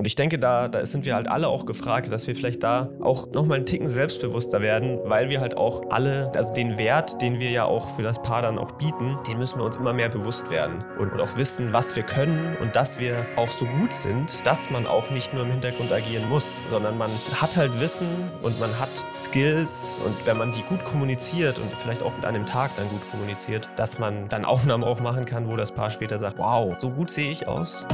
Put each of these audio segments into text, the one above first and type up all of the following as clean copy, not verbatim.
Und ich denke, da sind wir halt alle auch gefragt, dass wir vielleicht da auch nochmal einen Ticken selbstbewusster werden, weil wir halt auch alle, also den Wert, den wir ja auch für das Paar dann auch bieten, den müssen wir uns immer mehr bewusst werden und auch wissen, was wir können und dass wir auch so gut sind, dass man auch nicht nur im Hintergrund agieren muss, sondern man hat halt Wissen und man hat Skills und wenn man die gut kommuniziert und vielleicht auch an dem Tag dann gut kommuniziert, dass man dann Aufnahmen auch machen kann, wo das Paar später sagt, wow, so gut sehe ich aus.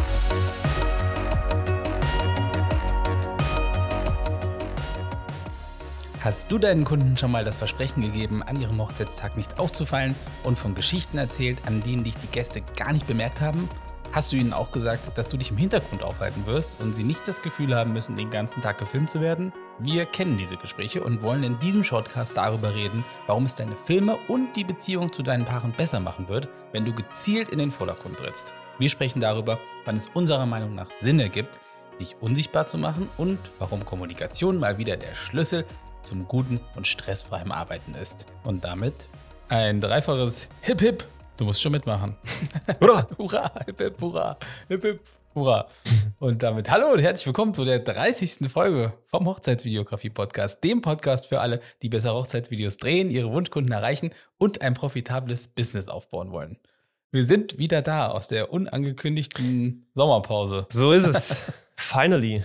Hast du deinen Kunden schon mal das Versprechen gegeben, an ihrem Hochzeitstag nicht aufzufallen und von Geschichten erzählt, an denen dich die Gäste gar nicht bemerkt haben? Hast du ihnen auch gesagt, dass du dich im Hintergrund aufhalten wirst und sie nicht das Gefühl haben müssen, den ganzen Tag gefilmt zu werden? Wir kennen diese Gespräche und wollen in diesem Shortcast darüber reden, warum es deine Filme und die Beziehung zu deinen Paaren besser machen wird, wenn du gezielt in den Vordergrund trittst. Wir sprechen darüber, wann es unserer Meinung nach Sinn ergibt, dich unsichtbar zu machen und warum Kommunikation mal wieder der Schlüssel zum guten und stressfreien Arbeiten ist. Und damit ein dreifaches Hip Hip. Du musst schon mitmachen. Hurra! Hurra! Hip Hip, hurra! Hip Hip, hurra! Und damit hallo und herzlich willkommen zu der 30. Folge vom Hochzeitsvideografie-Podcast, dem Podcast für alle, die besser Hochzeitsvideos drehen, ihre Wunschkunden erreichen und ein profitables Business aufbauen wollen. Wir sind wieder da aus der unangekündigten Sommerpause. So ist es. Finally.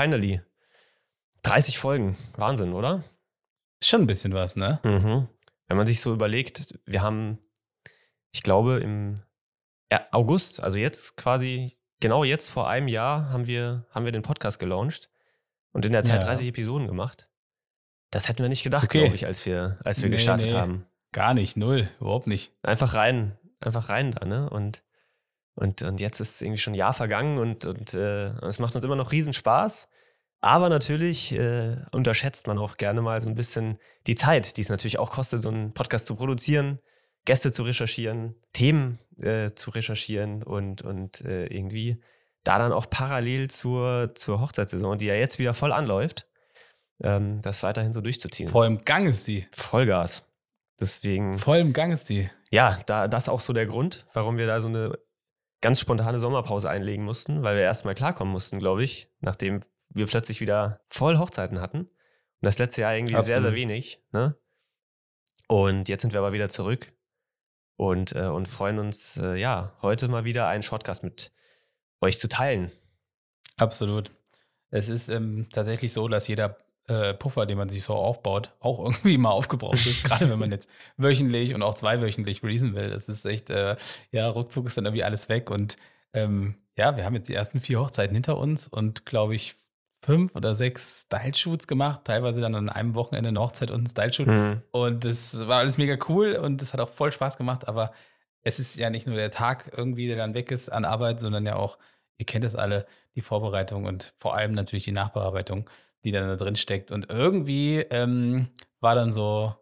30 Folgen. Wahnsinn, oder? Ist schon ein bisschen was, ne? Mhm. Wenn man sich so überlegt, wir haben, ich glaube, im August, also jetzt quasi, genau jetzt vor einem Jahr, haben wir den Podcast gelauncht und in der Zeit 30 Episoden gemacht. Das hätten wir nicht gedacht, okay, glaube ich, als wir gestartet haben. Gar nicht, null, überhaupt nicht. Einfach rein da, ne? Und jetzt ist irgendwie schon ein Jahr vergangen und es macht uns immer noch riesen Spaß. Aber natürlich unterschätzt man auch gerne mal so ein bisschen die Zeit, die es natürlich auch kostet, so einen Podcast zu produzieren, Gäste zu recherchieren, Themen zu recherchieren und irgendwie da dann auch parallel zur Hochzeitssaison, die ja jetzt wieder voll anläuft, das weiterhin so durchzuziehen. Voll im Gang ist die. Vollgas. Deswegen. Voll im Gang ist die. Ja, das ist auch so der Grund, warum wir da so eine ganz spontane Sommerpause einlegen mussten, weil wir erstmal klarkommen mussten, glaube ich, nachdem wir plötzlich wieder voll Hochzeiten hatten. Und das letzte Jahr irgendwie sehr, sehr wenig. Ne? Und jetzt sind wir aber wieder zurück und freuen uns, heute mal wieder einen Shortcast mit euch zu teilen. Absolut. Es ist tatsächlich so, dass jeder Puffer, den man sich so aufbaut, auch irgendwie mal aufgebraucht ist. Gerade wenn man jetzt wöchentlich und auch zweiwöchentlich releasen will. Das ist echt, ruckzuck ist dann irgendwie alles weg. Und wir haben jetzt die ersten 4 Hochzeiten hinter uns und, glaube ich, 5 oder 6 Style-Shoots gemacht, teilweise dann an einem Wochenende eine Hochzeit und ein Style-Shoot. Mhm. Und das war alles mega cool und das hat auch voll Spaß gemacht, aber es ist ja nicht nur der Tag irgendwie, der dann weg ist an Arbeit, sondern ja auch, ihr kennt es alle, die Vorbereitung und vor allem natürlich die Nachbearbeitung, die dann da drin steckt. Und irgendwie war dann so,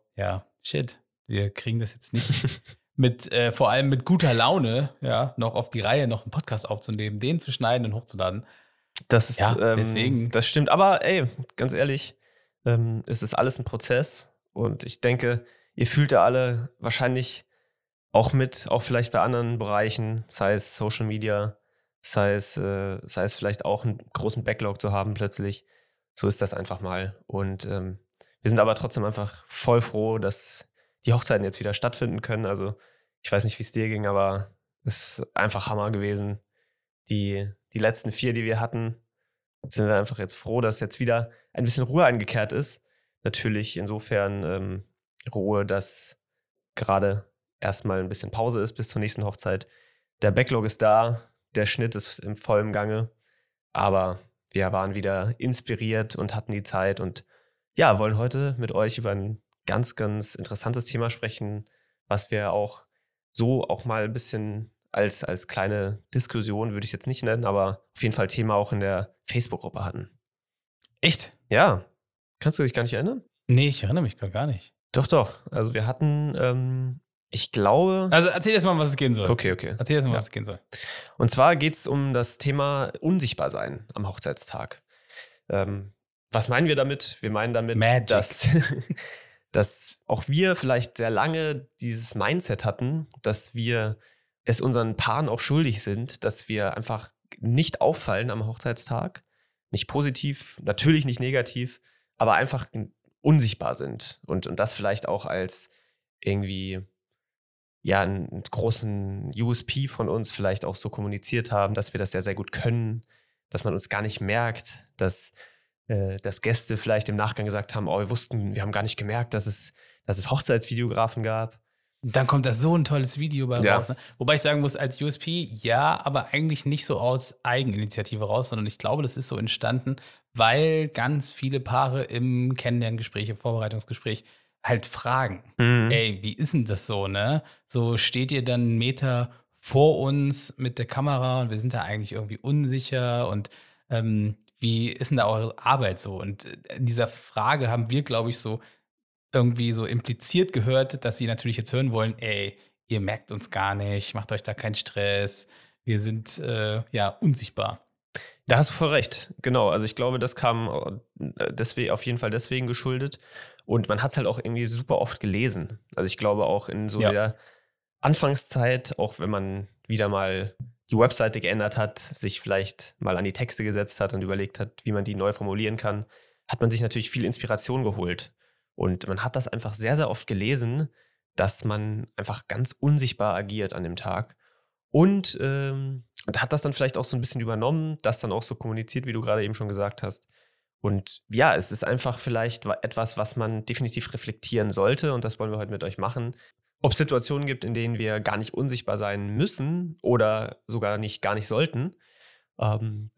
wir kriegen das jetzt nicht vor allem mit guter Laune, noch auf die Reihe, noch einen Podcast aufzunehmen, den zu schneiden und hochzuladen. Das ist, deswegen. Das stimmt. Aber ganz ehrlich, es ist alles ein Prozess. Und ich denke, ihr fühlt ja alle wahrscheinlich auch mit, auch vielleicht bei anderen Bereichen, sei es Social Media, sei es vielleicht auch einen großen Backlog zu haben plötzlich. So ist das einfach mal. Und wir sind aber trotzdem einfach voll froh, dass die Hochzeiten jetzt wieder stattfinden können. Also ich weiß nicht, wie es dir ging, aber es ist einfach Hammer gewesen. Die letzten 4, die wir hatten, sind wir einfach jetzt froh, dass jetzt wieder ein bisschen Ruhe eingekehrt ist. Natürlich insofern Ruhe, dass gerade erstmal ein bisschen Pause ist bis zur nächsten Hochzeit. Der Backlog ist da, der Schnitt ist im vollen Gange, aber wir waren wieder inspiriert und hatten die Zeit und wollen heute mit euch über ein ganz, ganz interessantes Thema sprechen, was wir auch so auch mal ein bisschen als kleine Diskussion, würde ich es jetzt nicht nennen, aber auf jeden Fall Thema auch in der Facebook-Gruppe hatten. Echt? Ja. Kannst du dich gar nicht erinnern? Nee, ich erinnere mich gar nicht. Doch. Also wir hatten, ich glaube... Also erzähl jetzt mal, was es gehen soll. Okay. Erzähl jetzt mal, was es gehen soll. Und zwar geht es um das Thema Unsichtbarsein am Hochzeitstag. Was meinen wir damit? Wir meinen damit, dass auch wir vielleicht sehr lange dieses Mindset hatten, dass wir es unseren Paaren auch schuldig sind, dass wir einfach nicht auffallen am Hochzeitstag, nicht positiv, natürlich nicht negativ, aber einfach unsichtbar sind und das vielleicht auch als irgendwie ja einen großen USP von uns vielleicht auch so kommuniziert haben, dass wir das sehr, sehr gut können, dass man uns gar nicht merkt, dass Gäste vielleicht im Nachgang gesagt haben, wir haben gar nicht gemerkt, dass es Hochzeitsvideografen gab. Dann kommt da so ein tolles Video bei Ja. raus. Ne? Wobei ich sagen muss, als USP, ja, aber eigentlich nicht so aus Eigeninitiative raus, sondern ich glaube, das ist so entstanden, weil ganz viele Paare im Kennenlerngespräch, im Vorbereitungsgespräch halt fragen, ey, wie ist denn das so, ne? So steht ihr dann 1 Meter vor uns mit der Kamera und wir sind da eigentlich irgendwie unsicher und wie ist denn da eure Arbeit so? Und in dieser Frage haben wir, glaube ich, so irgendwie so impliziert gehört, dass sie natürlich jetzt hören wollen, ey, ihr merkt uns gar nicht, macht euch da keinen Stress, wir sind ja unsichtbar. Da hast du voll recht. Genau. Also ich glaube, das kam deswegen, auf jeden Fall deswegen geschuldet. Und man hat es halt auch irgendwie super oft gelesen. Also ich glaube auch in so der Anfangszeit, auch wenn man wieder mal die Webseite geändert hat, sich vielleicht mal an die Texte gesetzt hat und überlegt hat, wie man die neu formulieren kann, hat man sich natürlich viel Inspiration geholt. Und man hat das einfach sehr, sehr oft gelesen, dass man einfach ganz unsichtbar agiert an dem Tag. Und hat das dann vielleicht auch so ein bisschen übernommen, das dann auch so kommuniziert, wie du gerade eben schon gesagt hast. Und ja, es ist einfach vielleicht etwas, was man definitiv reflektieren sollte. Und das wollen wir heute mit euch machen. Ob es Situationen gibt, in denen wir gar nicht unsichtbar sein müssen oder sogar gar nicht sollten. Da sind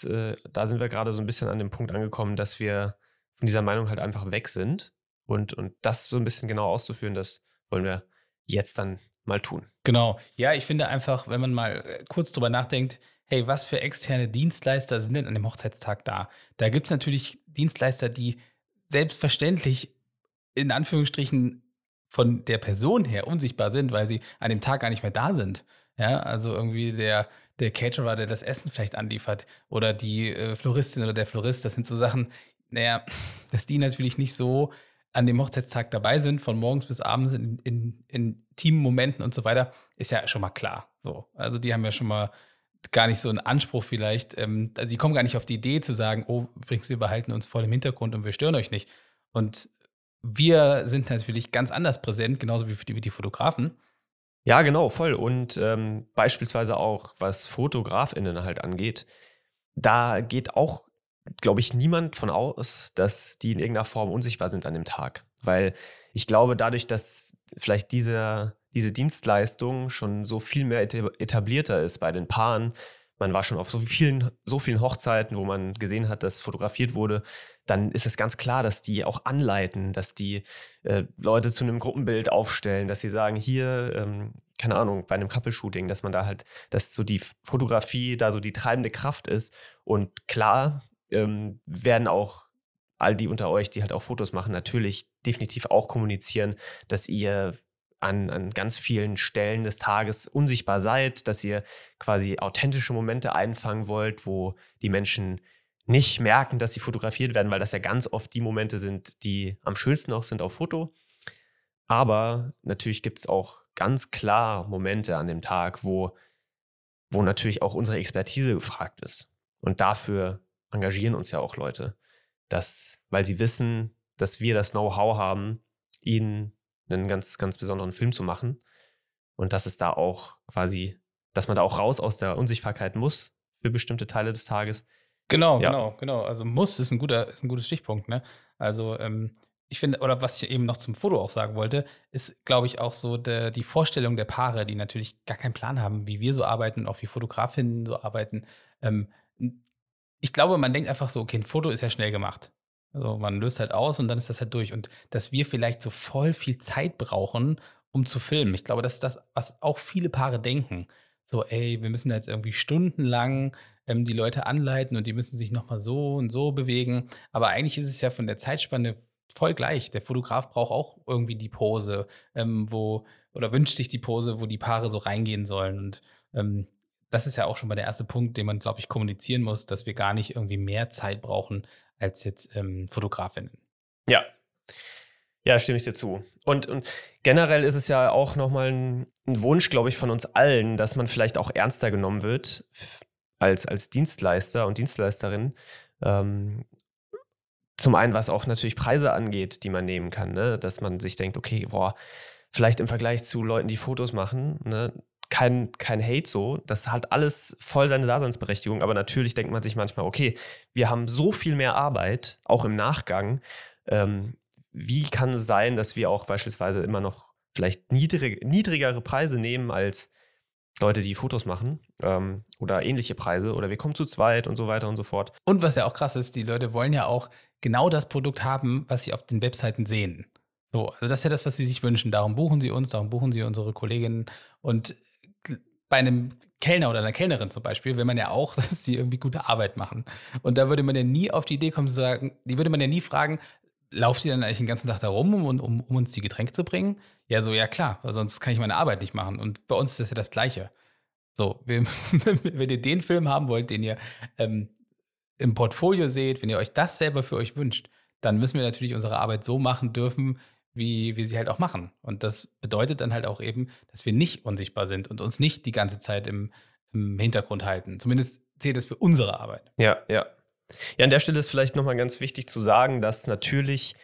wir gerade so ein bisschen an dem Punkt angekommen, dass wir von dieser Meinung halt einfach weg sind. Und das so ein bisschen genau auszuführen, das wollen wir jetzt dann mal tun. Genau. Ja, ich finde einfach, wenn man mal kurz drüber nachdenkt, hey, was für externe Dienstleister sind denn an dem Hochzeitstag da? Da gibt es natürlich Dienstleister, die selbstverständlich in Anführungsstrichen von der Person her unsichtbar sind, weil sie an dem Tag gar nicht mehr da sind. Ja, also irgendwie der Caterer, der das Essen vielleicht anliefert oder die Floristin oder der Florist, das sind so Sachen, naja, dass die natürlich nicht so an dem Hochzeitstag dabei sind, von morgens bis abends in intimen Momenten und so weiter, ist ja schon mal klar. So, also die haben ja schon mal gar nicht so einen Anspruch vielleicht. Also die kommen gar nicht auf die Idee zu sagen, oh, übrigens, wir behalten uns voll im Hintergrund und wir stören euch nicht. Und wir sind natürlich ganz anders präsent, genauso wie die Fotografen. Ja, genau, voll. Und beispielsweise auch, was FotografInnen halt angeht, da geht auch, glaube ich, niemand von aus, dass die in irgendeiner Form unsichtbar sind an dem Tag. Weil ich glaube, dadurch, dass vielleicht diese Dienstleistung schon so viel mehr etablierter ist bei den Paaren, man war schon auf so vielen Hochzeiten, wo man gesehen hat, dass fotografiert wurde, dann ist es ganz klar, dass die auch anleiten, dass die Leute zu einem Gruppenbild aufstellen, dass sie sagen, hier, keine Ahnung, bei einem Couple-Shooting, dass man da halt, dass so die Fotografie da so die treibende Kraft ist. Und klar werden auch all die unter euch, die halt auch Fotos machen, natürlich definitiv auch kommunizieren, dass ihr an ganz vielen Stellen des Tages unsichtbar seid, dass ihr quasi authentische Momente einfangen wollt, wo die Menschen nicht merken, dass sie fotografiert werden, weil das ja ganz oft die Momente sind, die am schönsten auch sind auf Foto. Aber natürlich gibt es auch ganz klar Momente an dem Tag, wo natürlich auch unsere Expertise gefragt ist. Und dafür engagieren uns ja auch Leute, weil sie wissen, dass wir das Know-how haben, ihnen einen ganz, ganz besonderen Film zu machen. Und dass es da auch quasi, dass man da auch raus aus der Unsichtbarkeit muss für bestimmte Teile des Tages. Genau. Also muss ist ein gutes Stichpunkt, ne? Also ich finde, oder was ich eben noch zum Foto auch sagen wollte, ist, glaube ich, auch so die Vorstellung der Paare, die natürlich gar keinen Plan haben, wie wir so arbeiten und auch wie Fotografinnen so arbeiten. Ich glaube, man denkt einfach so, okay, ein Foto ist ja schnell gemacht. Also man löst halt aus und dann ist das halt durch. Und dass wir vielleicht so voll viel Zeit brauchen, um zu filmen. Ich glaube, das ist das, was auch viele Paare denken. So, ey, wir müssen da jetzt irgendwie stundenlang die Leute anleiten und die müssen sich nochmal so und so bewegen. Aber eigentlich ist es ja von der Zeitspanne voll gleich. Der Fotograf braucht auch irgendwie die Pose, oder wünscht sich die Pose, wo die Paare so reingehen sollen. Und das ist ja auch schon mal der erste Punkt, den man, glaube ich, kommunizieren muss, dass wir gar nicht irgendwie mehr Zeit brauchen als jetzt Fotografinnen. Ja, stimme ich dir zu. Und generell ist es ja auch nochmal ein Wunsch, glaube ich, von uns allen, dass man vielleicht auch ernster genommen wird als Dienstleister und Dienstleisterin. Ähm, Zum einen, was auch natürlich Preise angeht, die man nehmen kann, ne? Dass man sich denkt, okay, boah, vielleicht im Vergleich zu Leuten, die Fotos machen, ne? Kein Hate so, das hat alles voll seine Daseinsberechtigung, aber natürlich denkt man sich manchmal, okay, wir haben so viel mehr Arbeit, auch im Nachgang. Wie kann es sein, dass wir auch beispielsweise immer noch vielleicht niedrigere Preise nehmen als Leute, die Fotos machen, oder ähnliche Preise, oder wir kommen zu zweit und so weiter und so fort. Und was ja auch krass ist, die Leute wollen ja auch genau das Produkt haben, was sie auf den Webseiten sehen. So, also das ist ja das, was sie sich wünschen. Darum buchen sie uns, darum buchen sie unsere Kolleginnen. Und bei einem Kellner oder einer Kellnerin zum Beispiel will man ja auch, dass sie irgendwie gute Arbeit machen. Und da würde man ja nie auf die Idee kommen zu sagen, die würde man ja nie fragen, lauft ihr dann eigentlich den ganzen Tag da rum, um uns die Getränke zu bringen? Ja, so, ja klar, weil sonst kann ich meine Arbeit nicht machen. Und bei uns ist das ja das Gleiche. So, wenn ihr den Film haben wollt, den ihr im Portfolio seht, wenn ihr euch das selber für euch wünscht, dann müssen wir natürlich unsere Arbeit so machen dürfen, wie wir sie halt auch machen. Und das bedeutet dann halt auch eben, dass wir nicht unsichtbar sind und uns nicht die ganze Zeit im Hintergrund halten. Zumindest zählt es für unsere Arbeit. Ja, ja. Ja, an der Stelle ist vielleicht nochmal ganz wichtig zu sagen, dass natürlich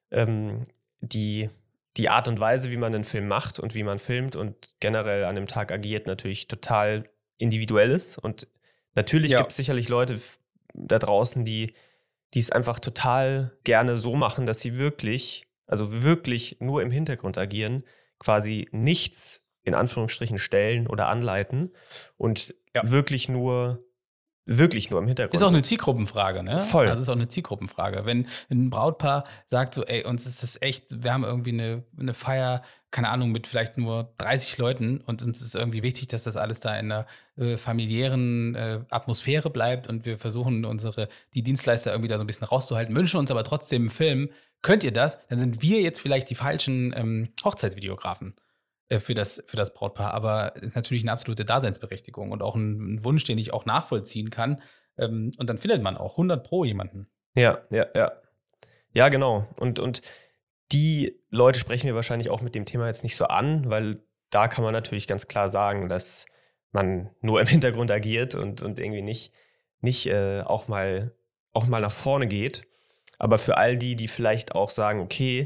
die Art und Weise, wie man einen Film macht und wie man filmt und generell an dem Tag agiert, natürlich total individuell ist. Und natürlich gibt es sicherlich Leute da draußen, die es einfach total gerne so machen, dass sie wirklich nur im Hintergrund agieren, quasi nichts in Anführungsstrichen stellen oder anleiten und wirklich nur im Hintergrund. Ist auch eine Zielgruppenfrage, ne? Voll. Also ist auch eine Zielgruppenfrage. Wenn ein Brautpaar sagt so, ey, uns ist das echt, wir haben irgendwie eine Feier, keine Ahnung, mit vielleicht nur 30 Leuten und uns ist irgendwie wichtig, dass das alles da in einer familiären Atmosphäre bleibt und wir versuchen die Dienstleister irgendwie da so ein bisschen rauszuhalten, wünschen uns aber trotzdem einen Film. Könnt ihr das? Dann sind wir jetzt vielleicht die falschen Hochzeitsvideografen für das Brautpaar, aber ist natürlich eine absolute Daseinsberechtigung und auch ein Wunsch, den ich auch nachvollziehen kann. Und dann findet man auch 100 pro jemanden. Ja. Ja, genau. Und die Leute sprechen wir wahrscheinlich auch mit dem Thema jetzt nicht so an, weil da kann man natürlich ganz klar sagen, dass man nur im Hintergrund agiert und irgendwie nicht auch mal nach vorne geht. Aber für all die vielleicht auch sagen, okay,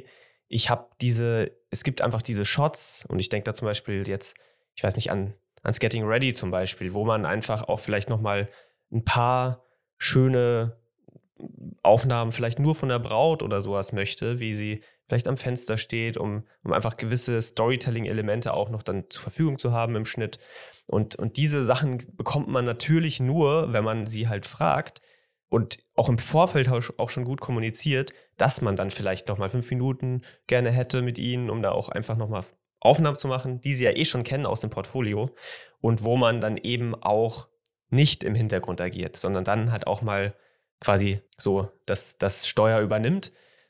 es gibt einfach diese Shots und ich denke da zum Beispiel jetzt, ich weiß nicht, ans Getting Ready zum Beispiel, wo man einfach auch vielleicht nochmal ein paar schöne Aufnahmen vielleicht nur von der Braut oder sowas möchte, wie sie vielleicht am Fenster steht, um einfach gewisse Storytelling-Elemente auch noch dann zur Verfügung zu haben im Schnitt. Und diese Sachen bekommt man natürlich nur, wenn man sie halt fragt und auch im Vorfeld auch schon gut kommuniziert, dass man dann vielleicht noch mal 5 Minuten gerne hätte mit ihnen, um da auch einfach noch mal Aufnahmen zu machen, die sie ja schon kennen aus dem Portfolio und wo man dann eben auch nicht im Hintergrund agiert, sondern dann halt auch mal quasi so das Steuer übernimmt.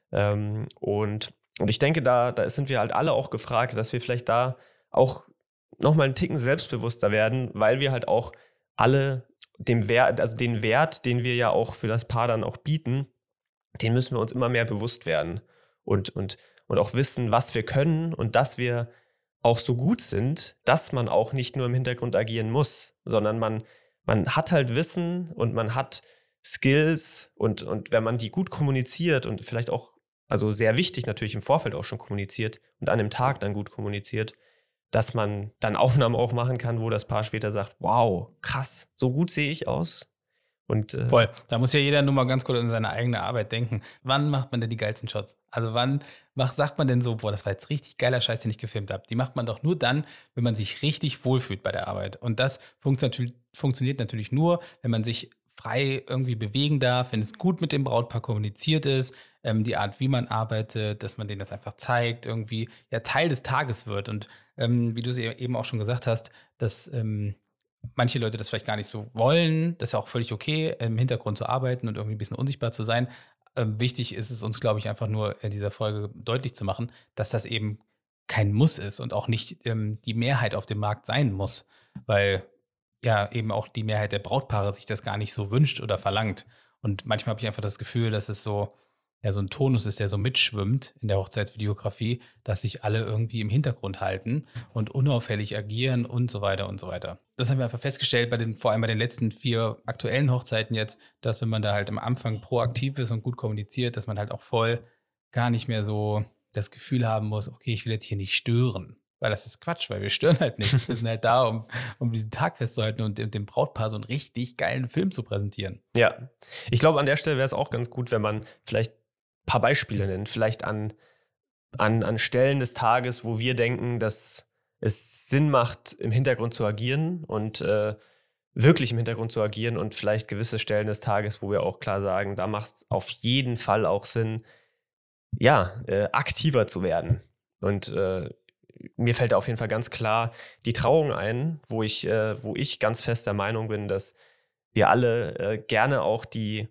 Und ich denke, da sind wir halt alle auch gefragt, dass wir vielleicht da auch nochmal einen Ticken selbstbewusster werden, weil wir halt auch alle den Wert, den wir ja auch für das Paar dann auch bieten, den müssen wir uns immer mehr bewusst werden und auch wissen, was wir können und dass wir auch so gut sind, dass man auch nicht nur im Hintergrund agieren muss, sondern man hat halt Wissen und man hat Skills und wenn man die gut kommuniziert und vielleicht auch, also sehr wichtig natürlich im Vorfeld auch schon kommuniziert und an dem Tag dann gut kommuniziert, dass man dann Aufnahmen auch machen kann, wo das Paar später sagt, wow, krass, so gut sehe ich aus. Und, voll, da muss ja jeder nur mal ganz kurz an seine eigene Arbeit denken. Wann macht man denn die geilsten Shots? Also wann sagt man denn so, boah, das war jetzt richtig geiler Scheiß, den ich gefilmt habe. Die macht man doch nur dann, wenn man sich richtig wohlfühlt bei der Arbeit. Und das funktioniert natürlich nur, wenn man sich frei irgendwie bewegen darf, wenn es gut mit dem Brautpaar kommuniziert ist, die Art, wie man arbeitet, dass man denen das einfach zeigt, irgendwie ja Teil des Tages wird. Und wie du es eben auch schon gesagt hast, dass manche Leute das vielleicht gar nicht so wollen, das ist auch völlig okay, im Hintergrund zu arbeiten und irgendwie ein bisschen unsichtbar zu sein. Wichtig ist es uns, glaube ich, einfach nur in dieser Folge deutlich zu machen, dass das eben kein Muss ist und auch nicht die Mehrheit auf dem Markt sein muss, weil ja eben auch die Mehrheit der Brautpaare sich das gar nicht so wünscht oder verlangt. Und manchmal habe ich einfach das Gefühl, dass es so ja so ein Tonus ist, der so mitschwimmt in der Hochzeitsvideografie, dass sich alle irgendwie im Hintergrund halten und unauffällig agieren und so weiter und so weiter. Das haben wir einfach festgestellt, vor allem bei den letzten 4 aktuellen Hochzeiten jetzt, dass wenn man da halt am Anfang proaktiv ist und gut kommuniziert, dass man halt auch voll gar nicht mehr so das Gefühl haben muss, okay, ich will jetzt hier nicht stören. Weil das ist Quatsch, weil wir stören halt nicht. Wir sind halt da, um diesen Tag festzuhalten und dem Brautpaar so einen richtig geilen Film zu präsentieren. Ja, ich glaube, an der Stelle wäre es auch ganz gut, wenn man vielleicht ein paar Beispiele nennt. Vielleicht an Stellen des Tages, wo wir denken, dass es Sinn macht, im Hintergrund zu agieren und wirklich im Hintergrund zu agieren und vielleicht gewisse Stellen des Tages, wo wir auch klar sagen, da macht es auf jeden Fall auch Sinn, ja, aktiver zu werden. Und mir fällt auf jeden Fall ganz klar die Trauung ein, wo ich ganz fest der Meinung bin, dass wir alle gerne auch die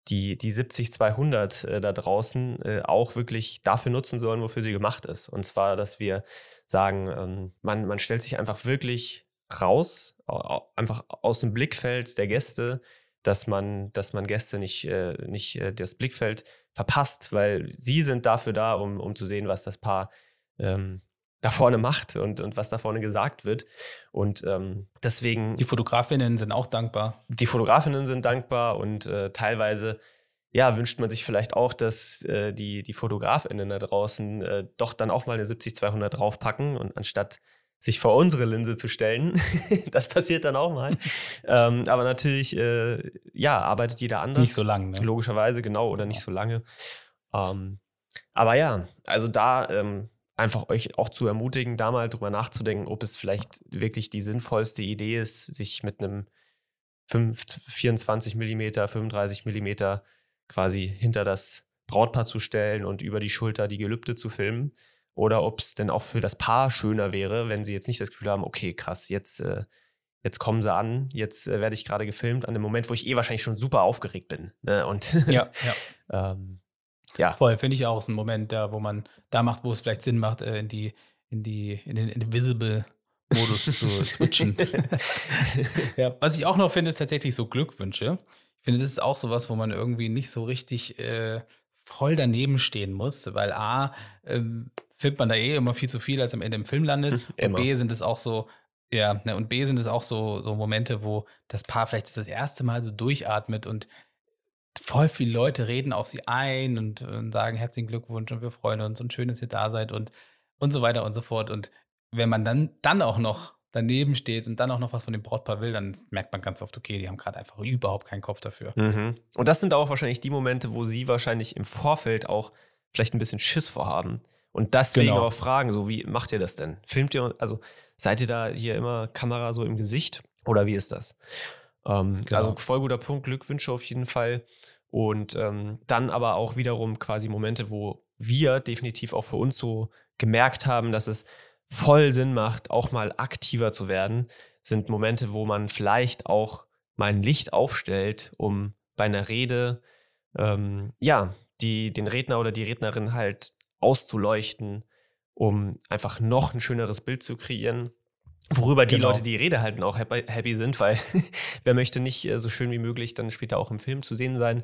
70-200 da draußen auch wirklich dafür nutzen sollen, wofür sie gemacht ist. Und zwar, dass wir sagen, man stellt sich einfach wirklich raus, einfach aus dem Blickfeld der Gäste, dass man Gäste nicht das Blickfeld verpasst, weil sie sind dafür da, um zu sehen, was das Paar da vorne macht und was da vorne gesagt wird. Und deswegen. Die Fotografinnen sind auch dankbar. Die Fotografinnen sind dankbar und teilweise wünscht man sich vielleicht auch, dass die Fotografinnen da draußen doch dann auch mal eine 70-200 draufpacken und anstatt sich vor unsere Linse zu stellen. Das passiert dann auch mal. Aber natürlich, arbeitet jeder anders. Nicht so lange. Ne? Logischerweise, genau, oder nicht so lange. Aber ja, also da einfach euch auch zu ermutigen, da mal drüber nachzudenken, ob es vielleicht wirklich die sinnvollste Idee ist, sich mit einem 24 mm, 35 mm quasi hinter das Brautpaar zu stellen und über die Schulter die Gelübde zu filmen. Oder ob es denn auch für das Paar schöner wäre, wenn sie jetzt nicht das Gefühl haben, okay, krass, jetzt kommen sie an, jetzt werde ich gerade gefilmt, an dem Moment, wo ich wahrscheinlich schon super aufgeregt bin. Ne? Und ja. Ja. Voll, finde ich auch, ist ein Moment, wo man da macht, wo es vielleicht Sinn macht, in den Invisible-Modus zu switchen. Ja. Was ich auch noch finde, ist tatsächlich so Glückwünsche. Ich finde, das ist auch sowas, wo man irgendwie nicht so richtig voll daneben stehen muss, weil A, filmt man da immer viel zu viel, als am Ende im Film landet. Und B sind es auch so, so Momente, wo das Paar vielleicht das erste Mal so durchatmet und voll viele Leute reden auf sie ein und sagen herzlichen Glückwunsch und wir freuen uns und schön, dass ihr da seid und so weiter und so fort. Und wenn man dann auch noch daneben steht und dann auch noch was von dem Brautpaar will, dann merkt man ganz oft, okay, die haben gerade einfach überhaupt keinen Kopf dafür. Mhm. Und das sind auch wahrscheinlich die Momente, wo sie wahrscheinlich im Vorfeld auch vielleicht ein bisschen Schiss vorhaben. Und deswegen auch fragen, so wie macht ihr das denn? Filmt ihr, also seid ihr da hier immer Kamera so im Gesicht oder wie ist das? Also voll guter Punkt, Glückwünsche auf jeden Fall. Und dann aber auch wiederum quasi Momente, wo wir definitiv auch für uns so gemerkt haben, dass es voll Sinn macht, auch mal aktiver zu werden, sind Momente, wo man vielleicht auch mal ein Licht aufstellt, um bei einer Rede den Redner oder die Rednerin halt auszuleuchten, um einfach noch ein schöneres Bild zu kreieren. Worüber die Leute, die Rede halten, auch happy sind, weil wer möchte nicht so schön wie möglich dann später auch im Film zu sehen sein.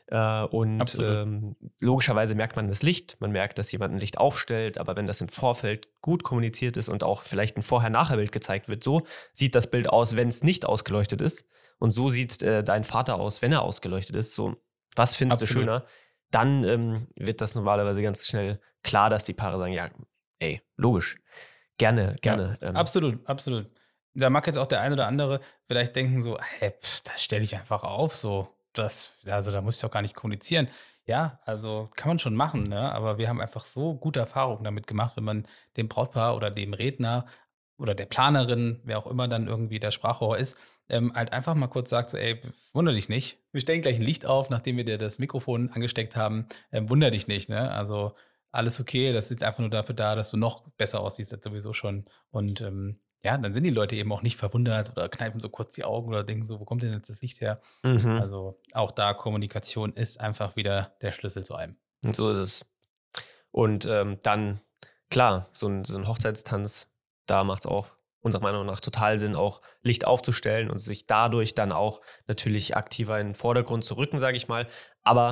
Und logischerweise merkt man das Licht, man merkt, dass jemand ein Licht aufstellt, aber wenn das im Vorfeld gut kommuniziert ist und auch vielleicht ein Vorher-Nachher-Bild gezeigt wird, so sieht das Bild aus, wenn es nicht ausgeleuchtet ist und so sieht dein Vater aus, wenn er ausgeleuchtet ist. So, was findest du schöner? Dann wird das normalerweise ganz schnell klar, dass die Paare sagen, ja, ey, logisch. Gerne. Ja, absolut. Da mag jetzt auch der ein oder andere vielleicht denken so, das stelle ich einfach auf, so. Da muss ich doch gar nicht kommunizieren. Ja, also kann man schon machen, ne? Aber wir haben einfach so gute Erfahrungen damit gemacht, wenn man dem Brautpaar oder dem Redner oder der Planerin, wer auch immer dann irgendwie der Sprachrohr ist, halt einfach mal kurz sagt so, ey, wunder dich nicht. Wir stellen gleich ein Licht auf, nachdem wir dir das Mikrofon angesteckt haben. Wunder dich nicht, ne? Also alles okay, das ist einfach nur dafür da, dass du noch besser aussiehst als sowieso schon. Und dann sind die Leute eben auch nicht verwundert oder kneifen so kurz die Augen oder denken so, wo kommt denn jetzt das Licht her? Mhm. Also auch da, Kommunikation ist einfach wieder der Schlüssel zu allem. Und so ist es. Und dann, klar, so ein Hochzeitstanz, da macht es auch unserer Meinung nach total Sinn, auch Licht aufzustellen und sich dadurch dann auch natürlich aktiver in den Vordergrund zu rücken, sage ich mal. Aber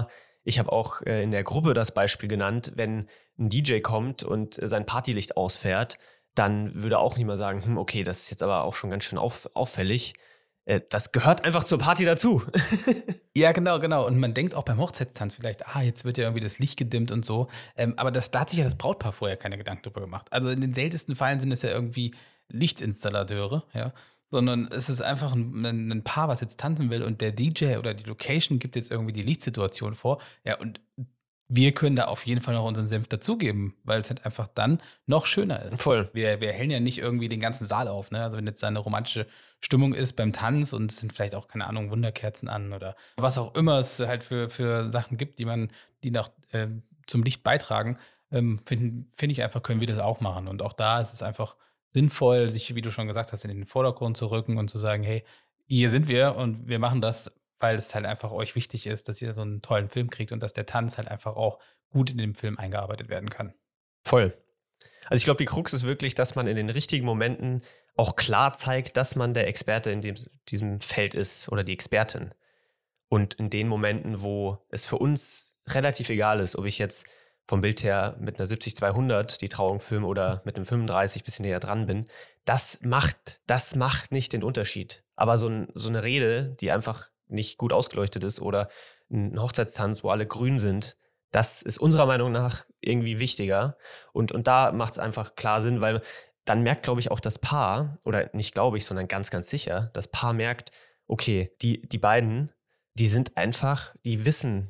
ich habe auch in der Gruppe das Beispiel genannt, wenn ein DJ kommt und sein Partylicht ausfährt, dann würde auch niemand sagen, okay, das ist jetzt aber auch schon ganz schön auffällig. Das gehört einfach zur Party dazu. Ja, genau. Und man denkt auch beim Hochzeitstanz vielleicht, jetzt wird ja irgendwie das Licht gedimmt und so. Aber da hat sich ja das Brautpaar vorher keine Gedanken drüber gemacht. Also in den seltensten Fällen sind es ja irgendwie Lichtinstallateure, ja. Sondern es ist einfach ein Paar, was jetzt tanzen will und der DJ oder die Location gibt jetzt irgendwie die Lichtsituation vor. Ja, und wir können da auf jeden Fall noch unseren Senf dazugeben, weil es halt einfach dann noch schöner ist. Voll. Wir hellen ja nicht irgendwie den ganzen Saal auf, ne? Also wenn jetzt da eine romantische Stimmung ist beim Tanz und es sind vielleicht auch, keine Ahnung, Wunderkerzen an oder was auch immer es halt für Sachen gibt, die noch zum Licht beitragen, find ich einfach, können wir das auch machen. Und auch da ist es einfach sinnvoll, sich, wie du schon gesagt hast, in den Vordergrund zu rücken und zu sagen, hey, hier sind wir und wir machen das, weil es halt einfach euch wichtig ist, dass ihr so einen tollen Film kriegt und dass der Tanz halt einfach auch gut in den Film eingearbeitet werden kann. Voll. Also ich glaube, die Krux ist wirklich, dass man in den richtigen Momenten auch klar zeigt, dass man der Experte in diesem Feld ist oder die Expertin. Und in den Momenten, wo es für uns relativ egal ist, ob ich jetzt vom Bild her mit einer 70-200 die Trauung filme oder mit einem 35 ein bisschen näher dran bin, das macht nicht den Unterschied. Aber so eine Rede, die einfach nicht gut ausgeleuchtet ist oder ein Hochzeitstanz, wo alle grün sind, das ist unserer Meinung nach irgendwie wichtiger. Und da macht es einfach klar Sinn, weil dann merkt, glaube ich, auch das Paar, oder nicht glaube ich, sondern ganz, ganz sicher, das Paar merkt, okay, die beiden, die sind einfach, die wissen,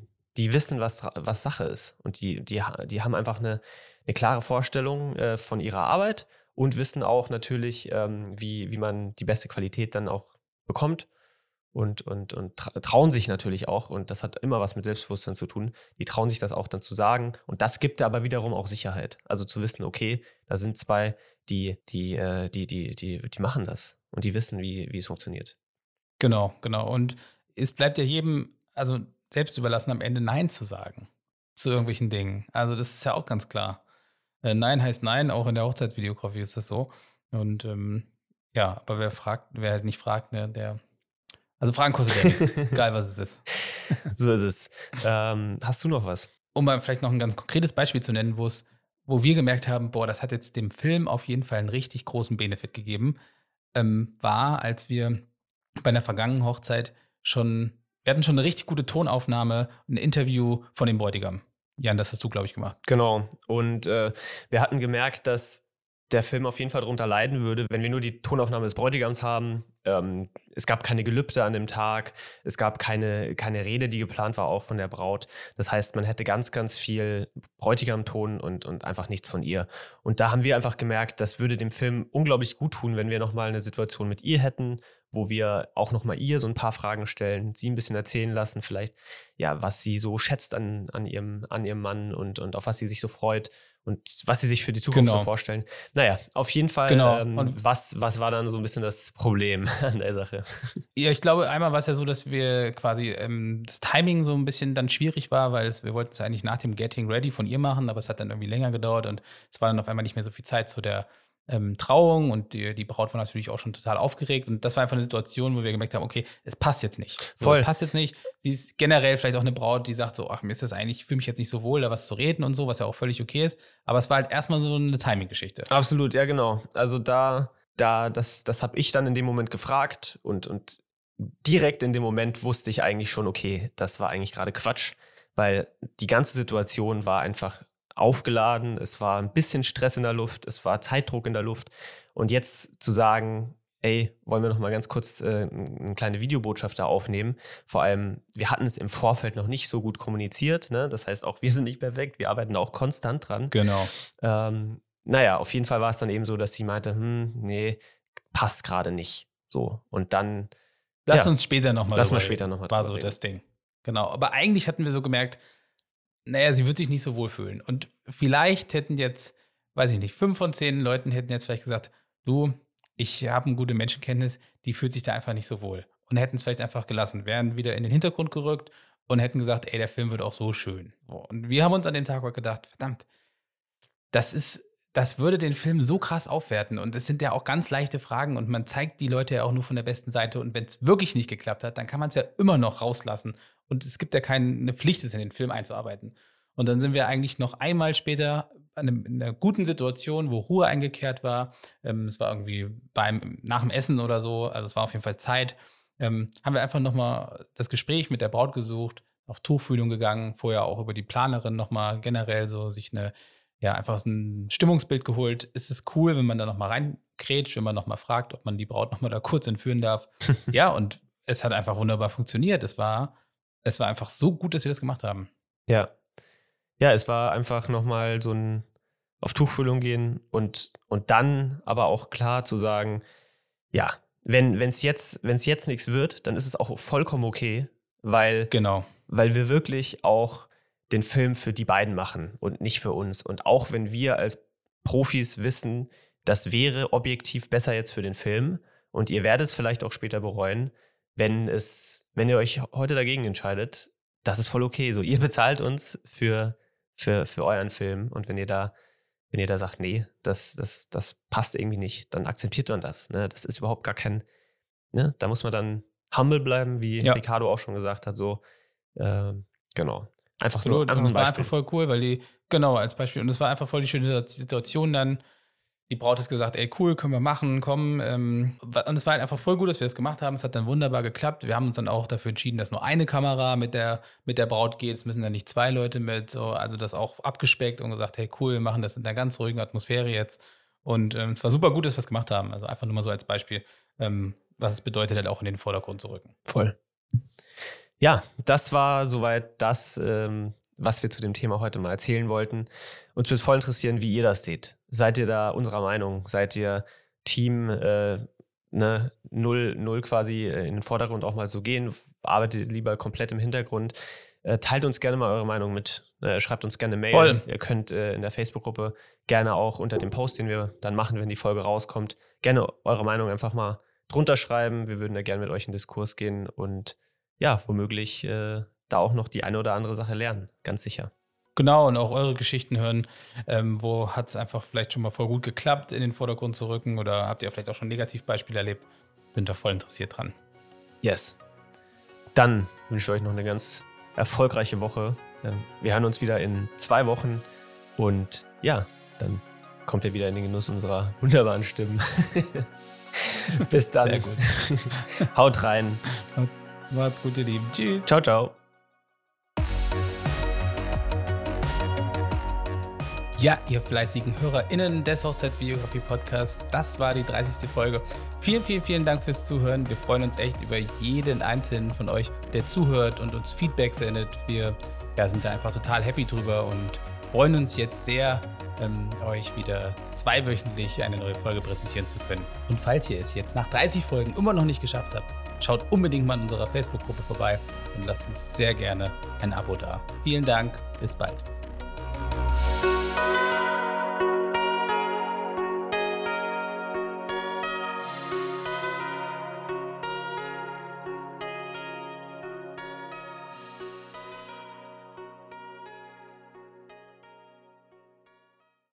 was Sache ist. Und die haben einfach eine klare Vorstellung von ihrer Arbeit und wissen auch natürlich, wie man die beste Qualität dann auch bekommt. Und trauen sich natürlich auch, und das hat immer was mit Selbstbewusstsein zu tun, die trauen sich das auch dann zu sagen. Und das gibt aber wiederum auch Sicherheit. Also zu wissen, okay, da sind zwei, die machen das und die wissen, wie es funktioniert. Genau. Und es bleibt ja jedem, also selbst überlassen, am Ende Nein zu sagen zu irgendwelchen Dingen. Also das ist ja auch ganz klar. Nein heißt Nein, auch in der Hochzeitsvideografie ist das so. Und aber wer halt nicht fragt, ne, also Fragen kostet ja nichts, egal was es ist. So ist es. Hast du noch was? Um mal vielleicht noch ein ganz konkretes Beispiel zu nennen, wo wir gemerkt haben, das hat jetzt dem Film auf jeden Fall einen richtig großen Benefit gegeben, war, als wir bei einer vergangenen Hochzeit wir hatten schon eine richtig gute Tonaufnahme, ein Interview von dem Bräutigam. Jan, das hast du, glaube ich, gemacht. Genau. Und wir hatten gemerkt, dass der Film auf jeden Fall darunter leiden würde, wenn wir nur die Tonaufnahme des Bräutigams haben. Es gab keine Gelübde an dem Tag. Es gab keine Rede, die geplant war, auch von der Braut. Das heißt, man hätte ganz, ganz viel Bräutigamton und einfach nichts von ihr. Und da haben wir einfach gemerkt, das würde dem Film unglaublich gut tun, wenn wir nochmal eine Situation mit ihr hätten, wo wir auch nochmal ihr so ein paar Fragen stellen, sie ein bisschen erzählen lassen, vielleicht, ja, was sie so schätzt an ihrem Mann und auf was sie sich so freut und was sie sich für die Zukunft so vorstellen. Naja, auf jeden Fall, und was war dann so ein bisschen das Problem an der Sache? Ja, ich glaube, einmal war es ja so, dass wir quasi das Timing so ein bisschen dann schwierig war, weil wir wollten es eigentlich nach dem Getting Ready von ihr machen, aber es hat dann irgendwie länger gedauert und es war dann auf einmal nicht mehr so viel Zeit zu der Trauung und die Braut war natürlich auch schon total aufgeregt und das war einfach eine Situation, wo wir gemerkt haben, okay, es passt jetzt nicht. Es passt jetzt nicht. Sie ist generell vielleicht auch eine Braut, die sagt so, mir ist das eigentlich, ich fühle mich jetzt nicht so wohl, da was zu reden und so, was ja auch völlig okay ist. Aber es war halt erstmal so eine Timing-Geschichte. Absolut, ja genau. Also das habe ich dann in dem Moment gefragt und direkt in dem Moment wusste ich eigentlich schon, okay, das war eigentlich gerade Quatsch, weil die ganze Situation war einfach aufgeladen, es war ein bisschen Stress in der Luft, es war Zeitdruck in der Luft und jetzt zu sagen, ey, wollen wir noch mal ganz kurz eine kleine Videobotschaft da aufnehmen, vor allem, wir hatten es im Vorfeld noch nicht so gut kommuniziert, ne? Das heißt, auch wir sind nicht perfekt, wir arbeiten da auch konstant dran. Genau. Naja, auf jeden Fall war es dann eben so, dass sie meinte, nee, passt gerade nicht, so und dann Lass uns später nochmal war so das Ding. Genau, aber eigentlich hatten wir so gemerkt, sie wird sich nicht so wohl fühlen. Und vielleicht hätten jetzt, weiß ich nicht, 5 von 10 Leuten hätten jetzt vielleicht gesagt, du, ich habe eine gute Menschenkenntnis, die fühlt sich da einfach nicht so wohl. Und hätten es vielleicht einfach gelassen, wären wieder in den Hintergrund gerückt und hätten gesagt, ey, der Film wird auch so schön. Und wir haben uns an dem Tag auch gedacht, verdammt, das ist das würde den Film so krass aufwerten. Und es sind ja auch ganz leichte Fragen und man zeigt die Leute ja auch nur von der besten Seite. Und wenn es wirklich nicht geklappt hat, dann kann man es ja immer noch rauslassen. Und es gibt ja keine Pflicht, es in den Film einzuarbeiten. Und dann sind wir eigentlich noch einmal später in einer guten Situation, wo Ruhe eingekehrt war. Es war irgendwie nach dem Essen oder so, also es war auf jeden Fall Zeit. Haben wir einfach nochmal das Gespräch mit der Braut gesucht, auf Tuchfühlung gegangen, vorher auch über die Planerin nochmal generell so sich einfach so ein Stimmungsbild geholt. Ist es cool, wenn man da nochmal reinkrätscht, wenn man nochmal fragt, ob man die Braut nochmal da kurz entführen darf. Ja, und es hat einfach wunderbar funktioniert. Es war einfach so gut, dass wir das gemacht haben. Ja. Ja, es war einfach nochmal so ein auf Tuchfühlung gehen und dann aber auch klar zu sagen, ja, wenn es jetzt nichts wird, dann ist es auch vollkommen okay, weil wir wirklich auch den Film für die beiden machen und nicht für uns. Und auch wenn wir als Profis wissen, das wäre objektiv besser jetzt für den Film und ihr werdet es vielleicht auch später bereuen, wenn ihr euch heute dagegen entscheidet, das ist voll okay. So, ihr bezahlt uns für euren Film und wenn ihr da sagt, nee, das passt irgendwie nicht, dann akzeptiert man das. Ne? Das ist überhaupt gar kein, ne? Da muss man dann humble bleiben, wie Ricardo auch schon gesagt hat, so, genau. Einfach so, nur ein Beispiel. Das war einfach voll cool, weil als Beispiel, und es war einfach voll die schöne Situation dann. Die Braut hat gesagt, ey, cool, können wir machen, komm. Und es war halt einfach voll gut, dass wir das gemacht haben. Es hat dann wunderbar geklappt. Wir haben uns dann auch dafür entschieden, dass nur eine Kamera mit der Braut geht. Es müssen dann nicht 2 Leute mit. So, also das auch abgespeckt und gesagt, hey, cool, wir machen das in einer ganz ruhigen Atmosphäre jetzt. Und es war super gut, dass wir es gemacht haben. Also einfach nur mal so als Beispiel, was es bedeutet, halt auch in den Vordergrund zu rücken. Voll. Ja, das war soweit das, was wir zu dem Thema heute mal erzählen wollten. Uns würde voll interessieren, wie ihr das seht. Seid ihr da unserer Meinung? Seid ihr Team null quasi in den Vordergrund auch mal so gehen? Arbeitet lieber komplett im Hintergrund? Teilt uns gerne mal eure Meinung mit. Schreibt uns gerne eine Mail. Voll. Ihr könnt in der Facebook-Gruppe gerne auch unter dem Post, den wir dann machen, wenn die Folge rauskommt, gerne eure Meinung einfach mal drunter schreiben. Wir würden da gerne mit euch in Diskurs gehen und ja, womöglich da auch noch die eine oder andere Sache lernen. Ganz sicher. Genau, und auch eure Geschichten hören. Wo hat es einfach vielleicht schon mal voll gut geklappt, in den Vordergrund zu rücken? Oder habt ihr vielleicht auch schon Negativbeispiele erlebt? Sind da voll interessiert dran. Yes. Dann wünsche ich euch noch eine ganz erfolgreiche Woche. Wir hören uns wieder in 2 Wochen. Und ja, dann kommt ihr wieder in den Genuss unserer wunderbaren Stimmen. Bis dann. Sehr gut. Haut rein. Macht's gut, ihr Lieben. Tschüss. Ciao, ciao. Ja, ihr fleißigen HörerInnen des Hochzeitsvideografie-Podcasts, das war die 30. Folge. Vielen, vielen, vielen Dank fürs Zuhören. Wir freuen uns echt über jeden einzelnen von euch, der zuhört und uns Feedback sendet. Wir sind da einfach total happy drüber und freuen uns jetzt sehr, euch wieder 2-wöchentlich eine neue Folge präsentieren zu können. Und falls ihr es jetzt nach 30 Folgen immer noch nicht geschafft habt, schaut unbedingt mal in unserer Facebook-Gruppe vorbei und lasst uns sehr gerne ein Abo da. Vielen Dank, bis bald.